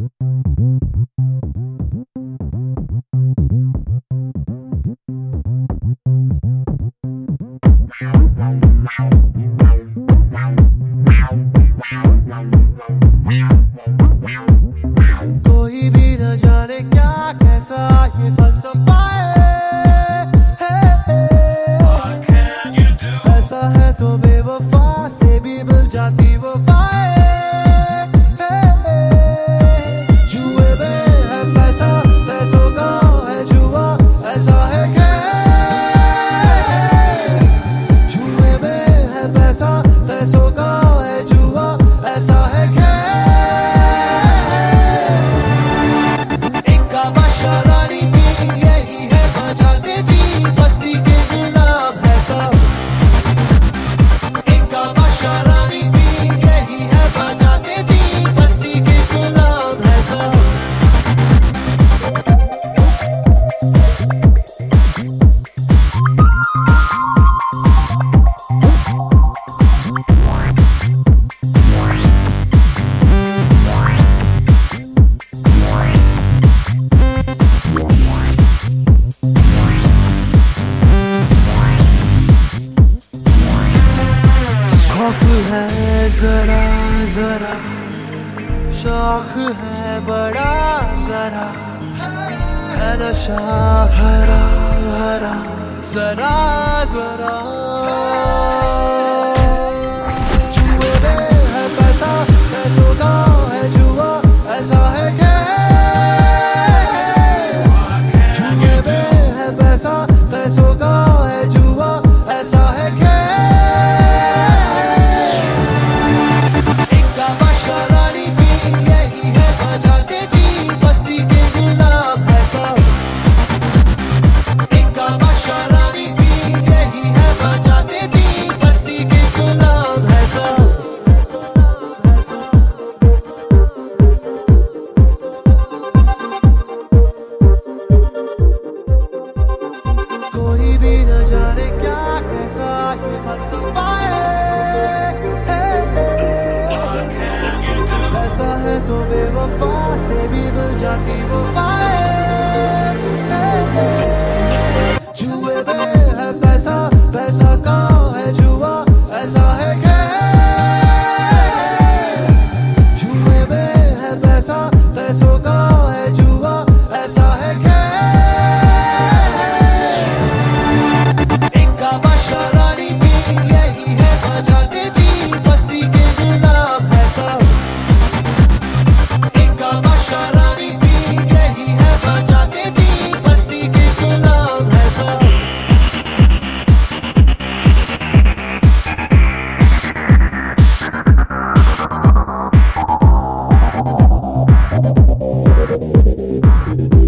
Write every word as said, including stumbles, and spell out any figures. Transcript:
कोई भी न जाने क्या कैसा ये फलसफा है, ऐसा है तो बेवफा से भी मिल जाती वफाएं। जुए में है पैसा, पैसों का है जुआ, ऐसा है खेल। जुए में है पैसा, पैसों का है जुआ, ऐसा है खेल। खौफ है जरा जरा, शौक है बड़ा जरा, है नशा हरा हरा जरा जरा। जुए में है पैसा, पैसों का है जुआ, ऐसा है खेल। जुए में है पैसा, पैसों का है जुआ, ऐसा है खेल। कोई भी न जाने क्या कैसा ये फलसफा है, ऐसा है तो बेवफा से भी मिल जाती वफाएं। जुए में है पैसा, पैसा का है जुआ, ऐसा है खेल। जुए में है पैसा, पैसों का है जुआ, ऐसा है खेल। Thank you.